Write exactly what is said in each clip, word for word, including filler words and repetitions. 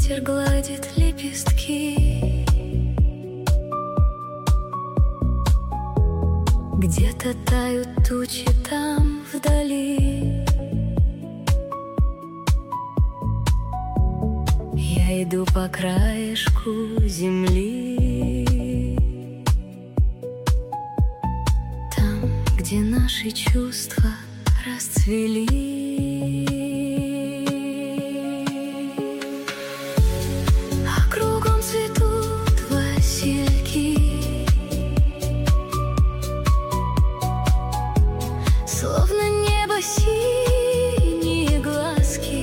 ветер гладит лепестки. Где-то тают тучи там вдали. Я иду по краешку земли, там, где наши чувства расцвели. А кругом цветут васильки, словно небо синие глазки.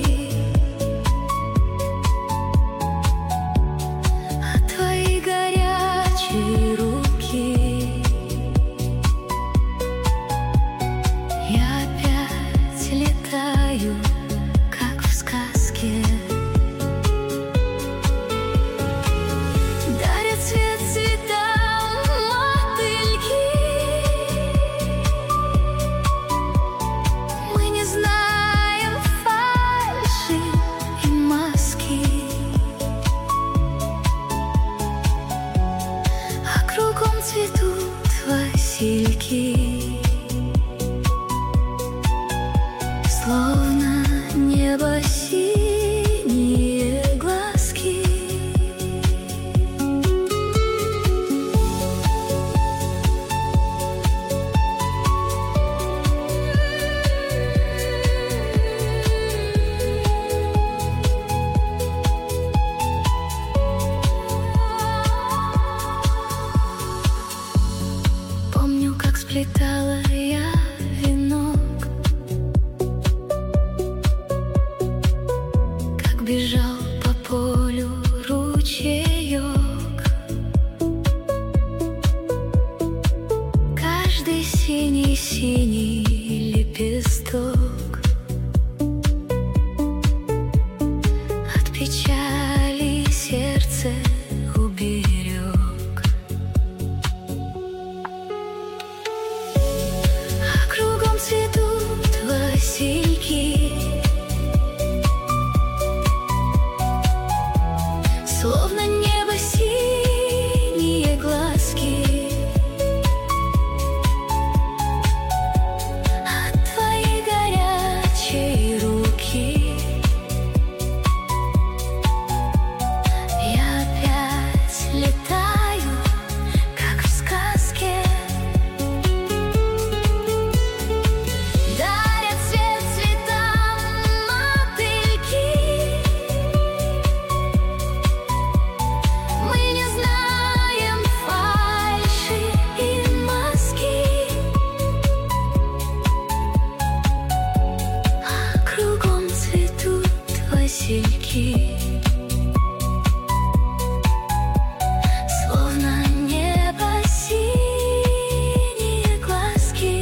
А твои горячие руки я опять летаю, как в сказке. Дарят цвет цветам мотыльки. Мы не знаем фальши и маски. А кругом цветут васильки, словно небо синие глазки. Помню, как сплетала я венок, как бежал по полю ручеек. Каждый синий-синий лепесток от печали сердце уберег. А кругом цветут васильки, словно небо синие глазки. А твои горячие руки я опять летаю, как в сказке. Дарят цвет цветам мотыльки. Мы не знаем фальши и маски. А кругом цветут васильки, словно небо синие глазки.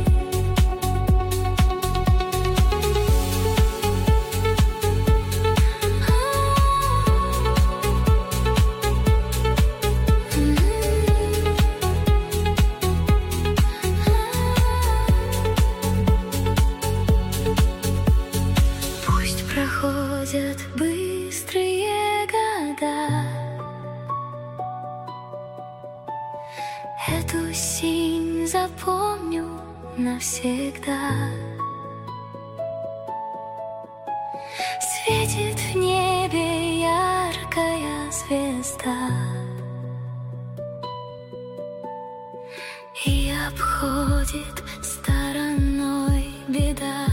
Пусть проходят быстрые года, эту синь запомню навсегда. Светит в небе яркая звезда и обходит стороной беда.